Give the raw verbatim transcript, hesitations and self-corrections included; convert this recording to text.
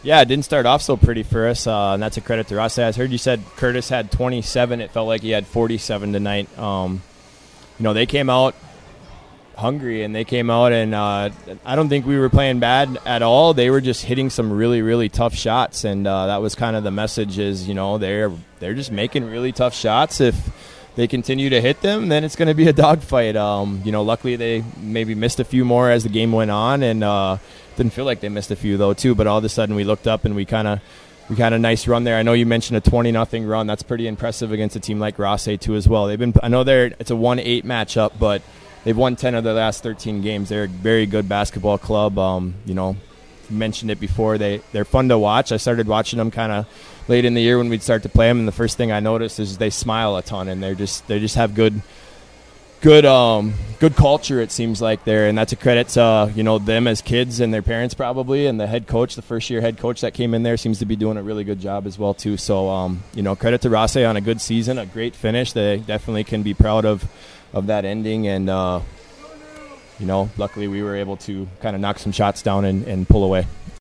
Yeah, it didn't start off so pretty for us, uh, and that's a credit to Ross. I heard you said Curtis had twenty-seven. It felt like he had forty-seven tonight. Um, you know, they came out hungry, and they came out, and uh, I don't think we were playing bad at all. They were just hitting some really, really tough shots, and uh, that was kind of the message is, you know, they're they're just making really tough shots. If they continue to hit them, then it's going to be a dogfight. Um, you know, luckily they maybe missed a few more as the game went on, and uh, didn't feel like they missed a few though too. But all of a sudden we looked up and we kind of we got a nice run there. I know you mentioned a twenty nothing run. That's pretty impressive against a team like Rossay too as well. They've been I know they're it's a one eight matchup, but they've won ten of their last thirteen games. They're a very good basketball club. Um, you know, mentioned it before. They they're fun to watch. I started watching them kind of late in the year when we'd start to play them, and the first thing I noticed is they smile a ton, and they're just they just have good good um good culture. It seems like there, and that's a credit to uh, you know them as kids and their parents probably, and the head coach, the first year head coach that came in there, seems to be doing a really good job as well too. So um you know credit to Rossay on a good season, a great finish. They definitely can be proud of of that ending, and uh, you know luckily we were able to kind of knock some shots down and, and pull away.